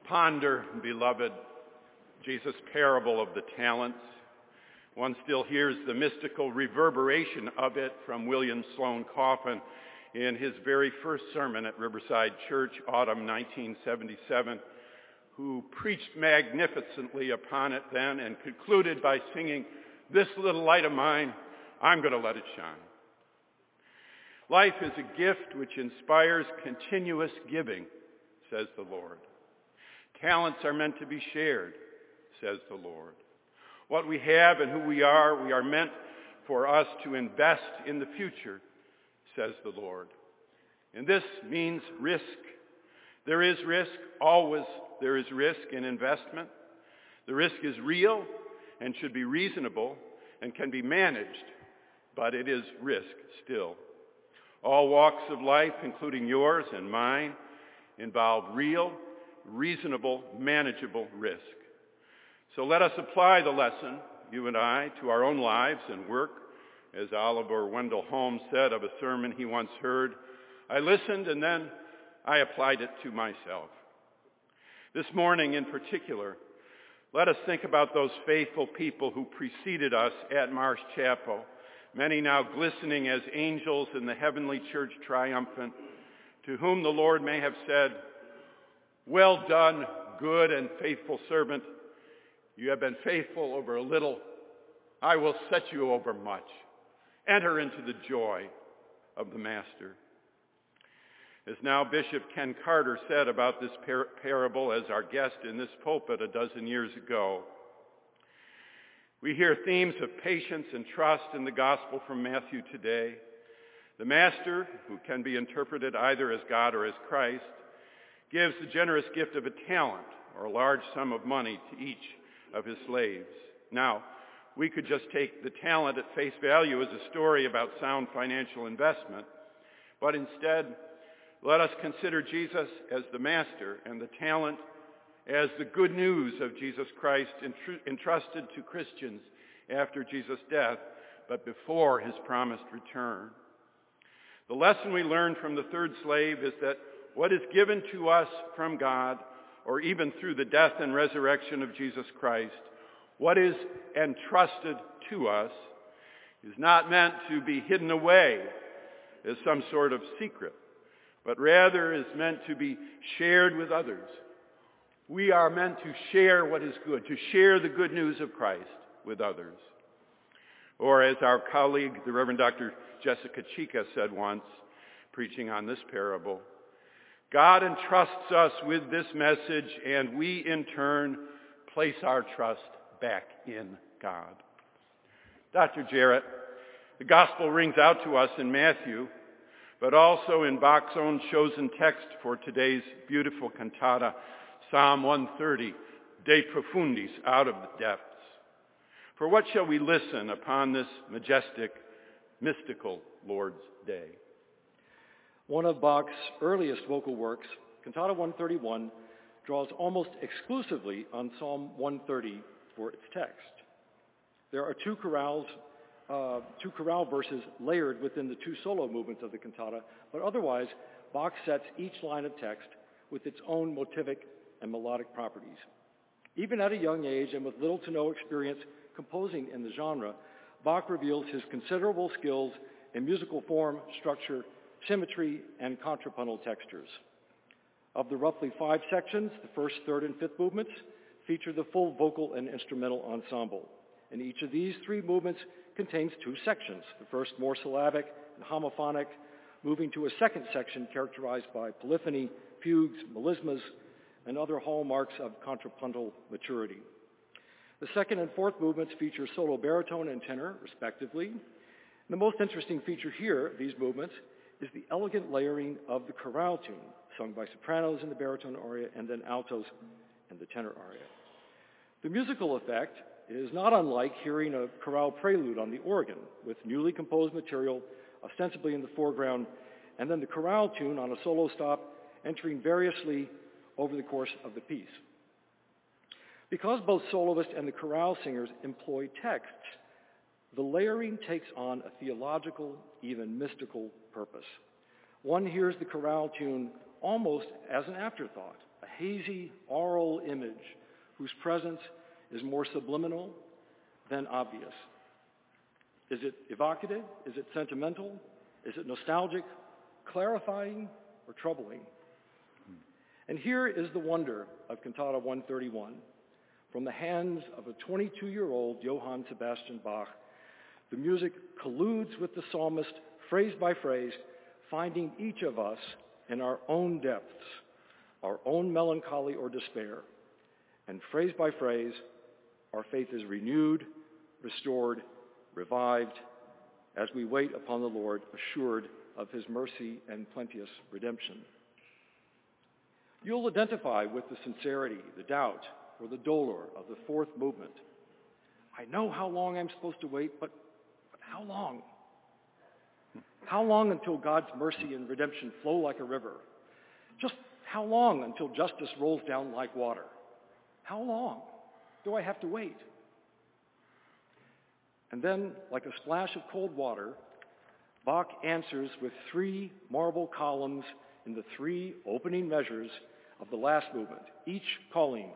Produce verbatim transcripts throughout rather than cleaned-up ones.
Ponder, beloved, Jesus' parable of the talents. One still hears the mystical reverberation of it from William Sloane Coffin in his very first sermon at Riverside Church, autumn nineteen seventy-seven, who preached magnificently upon it then and concluded by singing, "This little light of mine, I'm going to let it shine." Life is a gift which inspires continuous giving, says the Lord. Talents are meant to be shared, says the Lord. What we have and who we are, we are meant for us to invest in the future, says the Lord. And this means risk. There is risk, always there is risk in investment. The risk is real and should be reasonable and can be managed, but it is risk still. All walks of life, including yours and mine, involve real, reasonable, manageable risk. So let us apply the lesson, you and I, to our own lives and work. As Oliver Wendell Holmes said of a sermon he once heard, I listened and then I applied it to myself. This morning in particular, let us think about those faithful people who preceded us at Marsh Chapel, many now glistening as angels in the heavenly church triumphant, to whom the Lord may have said, "Well done, good and faithful servant. You have been faithful over a little. I will set you over much. Enter into the joy of the Master." As now Bishop Ken Carter said about this par- parable as our guest in this pulpit a dozen years ago, we hear themes of patience and trust in the gospel from Matthew today. The Master, who can be interpreted either as God or as Christ, gives the generous gift of a talent or a large sum of money to each of his slaves. Now, we could just take the talent at face value as a story about sound financial investment, but instead, let us consider Jesus as the master and the talent as the good news of Jesus Christ entrusted to Christians after Jesus' death, but before his promised return. The lesson we learn from the third slave is that what is given to us from God, or even through the death and resurrection of Jesus Christ, what is entrusted to us is not meant to be hidden away as some sort of secret, but rather is meant to be shared with others. We are meant to share what is good, to share the good news of Christ with others. Or as our colleague, the Reverend Doctor Jessica Chica said once, preaching on this parable, God entrusts us with this message, and we in turn place our trust back in God. Doctor Jarrett, the gospel rings out to us in Matthew, but also in Bach's own chosen text for today's beautiful cantata, Psalm one thirty, De Profundis, out of the depths. For what shall we listen upon this majestic, mystical Lord's Day? One of Bach's earliest vocal works, Cantata one thirty-one, draws almost exclusively on Psalm one thirty for its text. There are two chorales, uh, two chorale verses layered within the two solo movements of the cantata, but otherwise, Bach sets each line of text with its own motivic and melodic properties. Even at a young age and with little to no experience composing in the genre, Bach reveals his considerable skills in musical form, structure, symmetry, and contrapuntal textures. Of the roughly five sections, the first, third, and fifth movements feature the full vocal and instrumental ensemble. And each of these three movements contains two sections, the first more syllabic and homophonic, moving to a second section characterized by polyphony, fugues, melismas, and other hallmarks of contrapuntal maturity. The second and fourth movements feature solo baritone and tenor, respectively. And the most interesting feature here, these movements, is the elegant layering of the chorale tune, sung by sopranos in the baritone aria and then altos in the tenor aria. The musical effect is not unlike hearing a chorale prelude on the organ, with newly composed material ostensibly in the foreground, and then the chorale tune on a solo stop entering variously over the course of the piece. Because both soloist and the chorale singers employ texts, the layering takes on a theological, even mystical purpose. One hears the chorale tune almost as an afterthought, a hazy aural image whose presence is more subliminal than obvious. Is it evocative? Is it sentimental? Is it nostalgic, clarifying, or troubling? And here is the wonder of Cantata one thirty-one. From the hands of a twenty-two-year-old Johann Sebastian Bach, the music colludes with the psalmist phrase by phrase, finding each of us in our own depths, our own melancholy or despair. And phrase by phrase, our faith is renewed, restored, revived, as we wait upon the Lord, assured of his mercy and plenteous redemption. You'll identify with the sincerity, the doubt, or the dolor of the fourth movement. I know how long I'm supposed to wait, but, but how long? How long until God's mercy and redemption flow like a river? Just how long until justice rolls down like water? How long do I have to wait? And then, like a splash of cold water, Bach answers with three marble columns in the three opening measures of the last movement, each calling,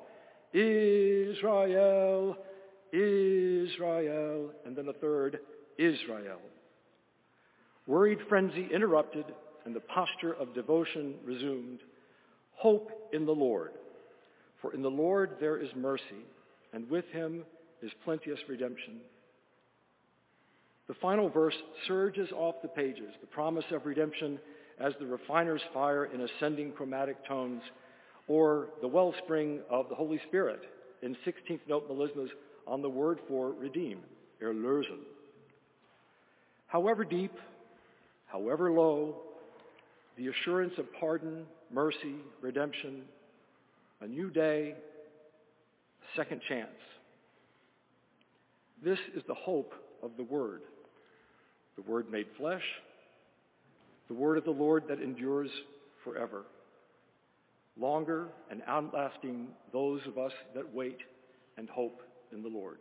Israel, Israel, and then a third, Israel. Worried frenzy interrupted, and the posture of devotion resumed. Hope in the Lord, for in the Lord there is mercy, and with him is plenteous redemption. The final verse surges off the pages, the promise of redemption as the refiner's fire in ascending chromatic tones, or the wellspring of the Holy Spirit in sixteenth note melismas on the word for redeem, erlösen. However deep, however low, the assurance of pardon, mercy, redemption, a new day, a second chance. This is the hope of the Word, the Word made flesh, the Word of the Lord that endures forever, longer and outlasting those of us that wait and hope in the Lord.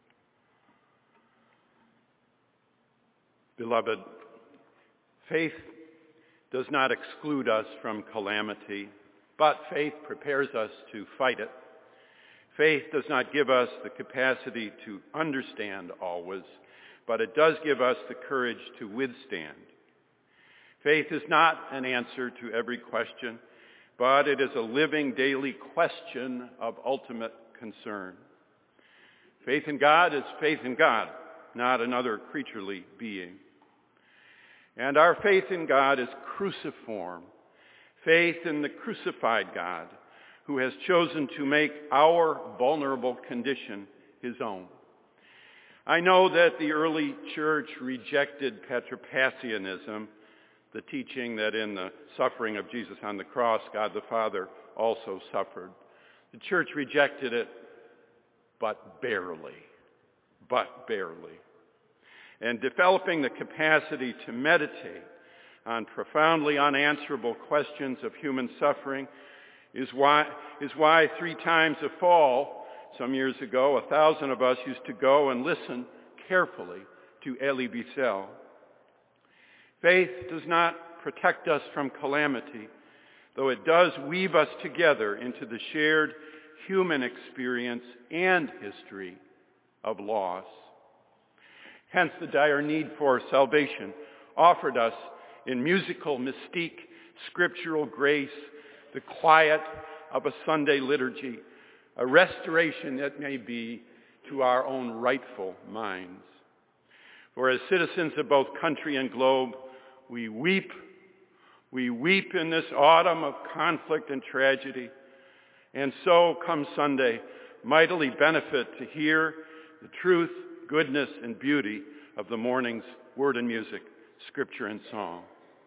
Beloved, faith does not exclude us from calamity, but faith prepares us to fight it. Faith does not give us the capacity to understand always, but it does give us the courage to withstand. Faith is not an answer to every question, but it is a living daily question of ultimate concern. Faith in God is faith in God, not another creaturely being. And our faith in God is cruciform, faith in the crucified God who has chosen to make our vulnerable condition his own. I know that the early church rejected Patripassianism, the teaching that in the suffering of Jesus on the cross, God the Father also suffered. The church rejected it, but barely, but barely. And developing the capacity to meditate on profoundly unanswerable questions of human suffering is why, is why three times a fall, some years ago, a thousand of us used to go and listen carefully to Elie Wiesel. Faith does not protect us from calamity, though it does weave us together into the shared human experience and history of loss. Hence the dire need for salvation offered us in musical mystique, scriptural grace, the quiet of a Sunday liturgy, a restoration that may be to our own rightful minds. For as citizens of both country and globe, we weep, we weep in this autumn of conflict and tragedy, and so come Sunday, mightily benefit to hear the truth, goodness, and beauty of the morning's word and music, scripture and song.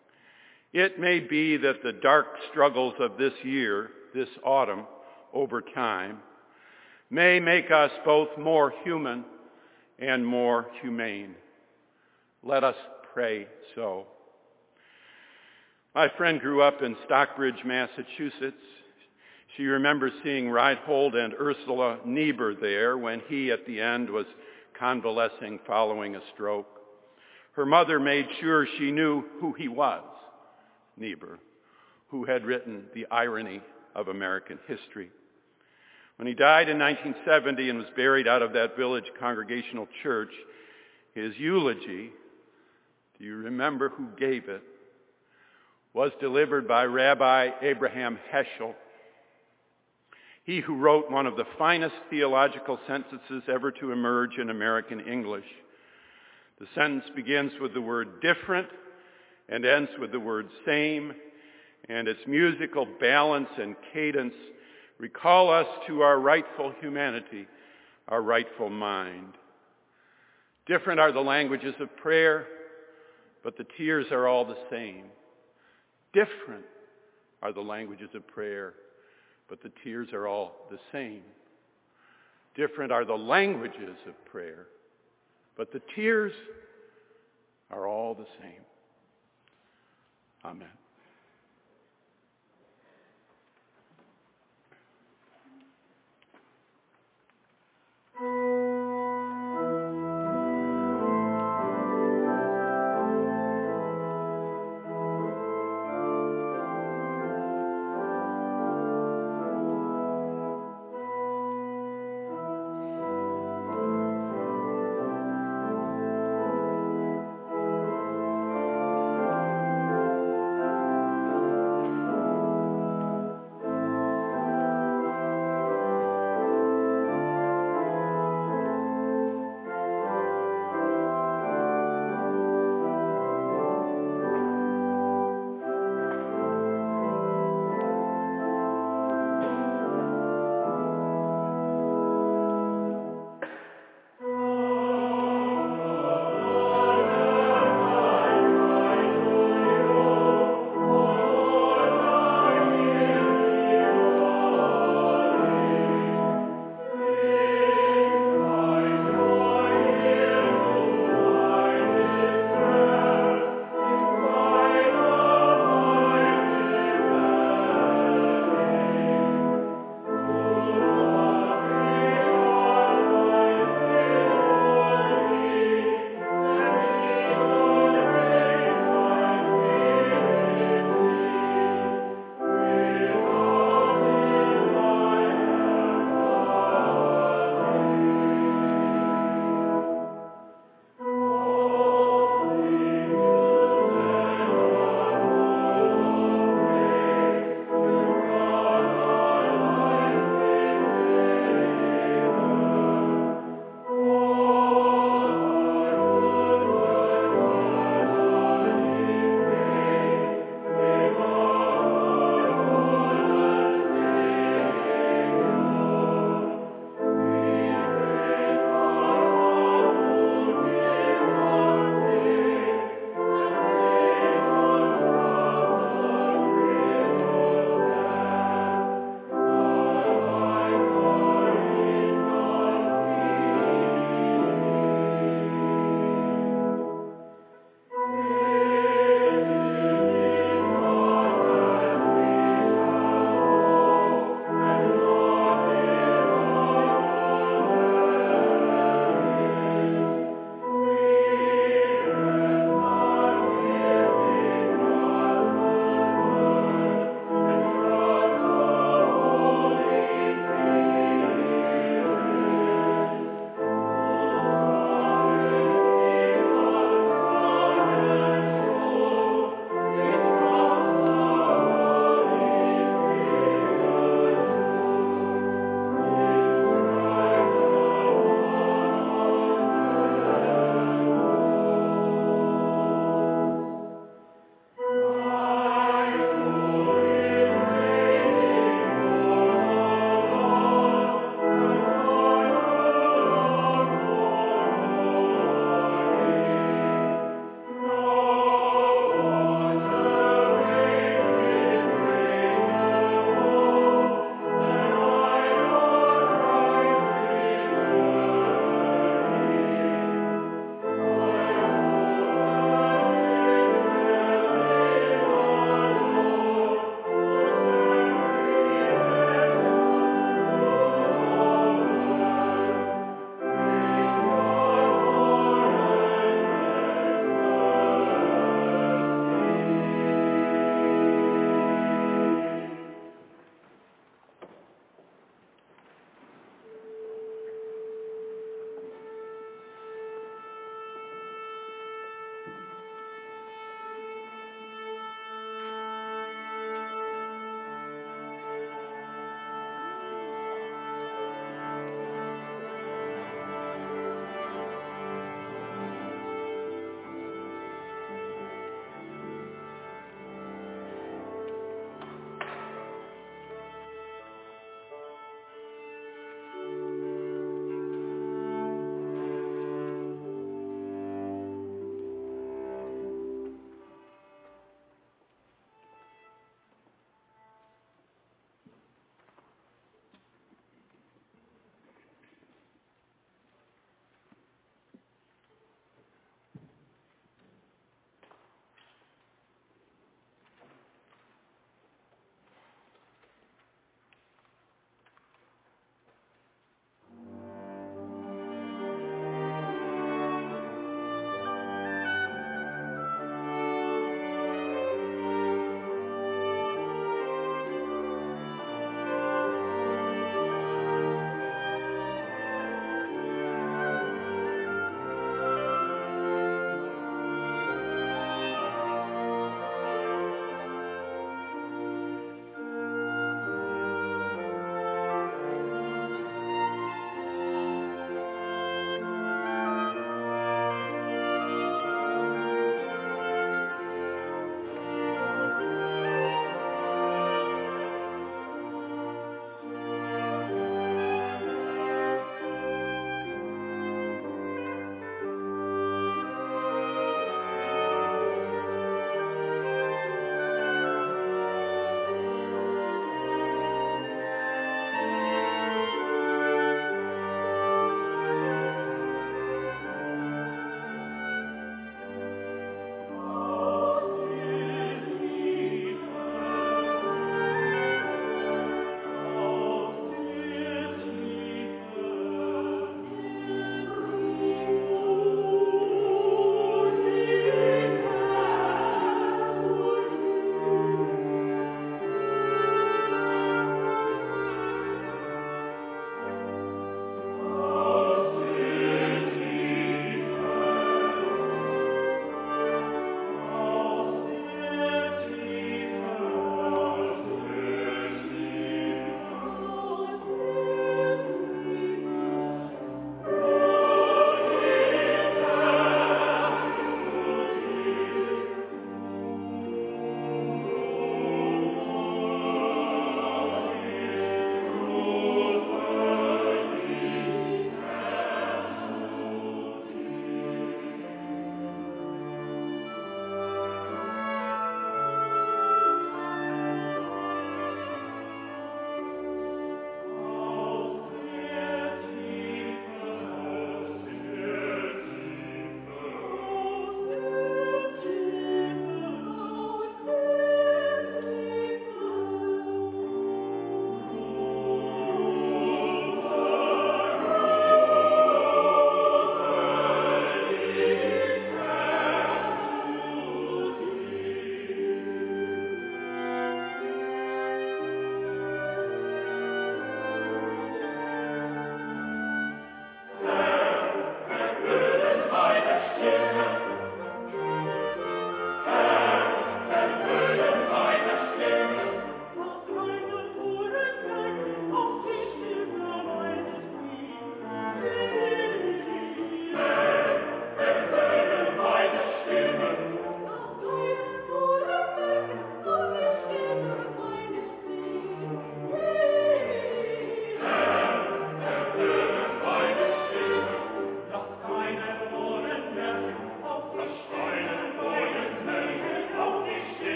It may be that the dark struggles of this year, this autumn, over time, may make us both more human and more humane. Let us pray so. My friend grew up in Stockbridge, Massachusetts. She remembers seeing Reinhold and Ursula Niebuhr there when he, at the end, was convalescing following a stroke. Her mother made sure she knew who he was, Niebuhr, who had written The Irony of American History. When he died in nineteen seventy and was buried out of that village congregational church, his eulogy, do you remember who gave it, was delivered by Rabbi Abraham Heschel, he who wrote one of the finest theological sentences ever to emerge in American English. The sentence begins with the word different and ends with the word same, and its musical balance and cadence recall us to our rightful humanity, our rightful mind. Different are the languages of prayer, but the tears are all the same. Different are the languages of prayer, but the tears are all the same. Different are the languages of prayer, but the tears are all the same. Amen.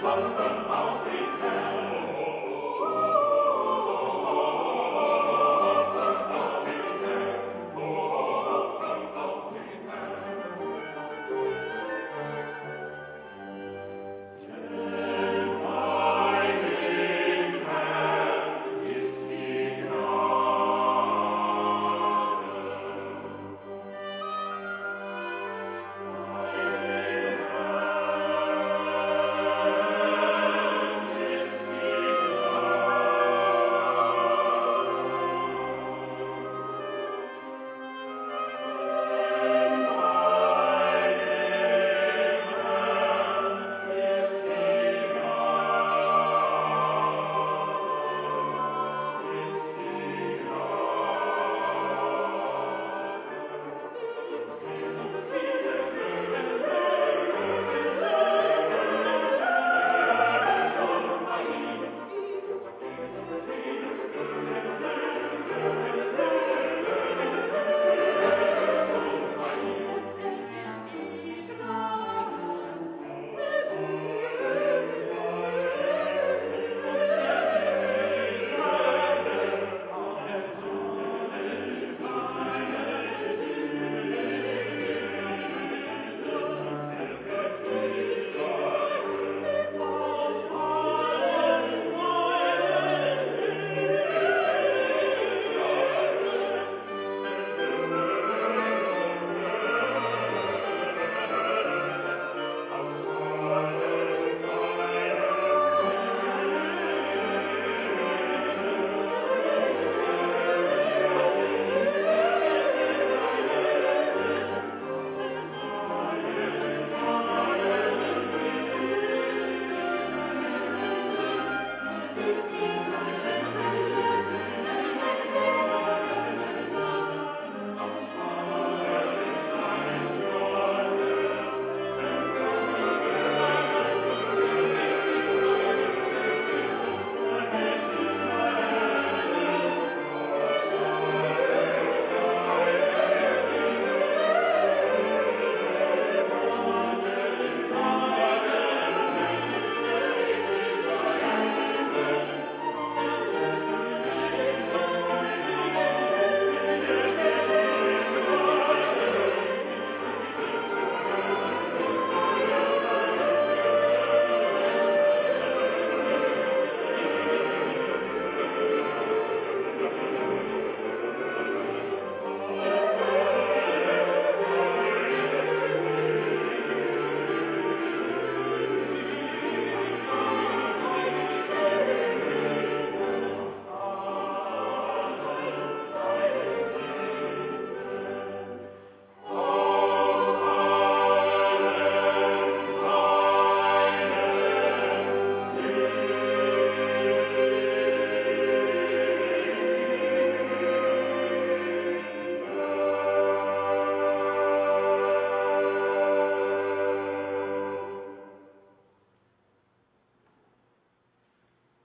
was the mountain hell.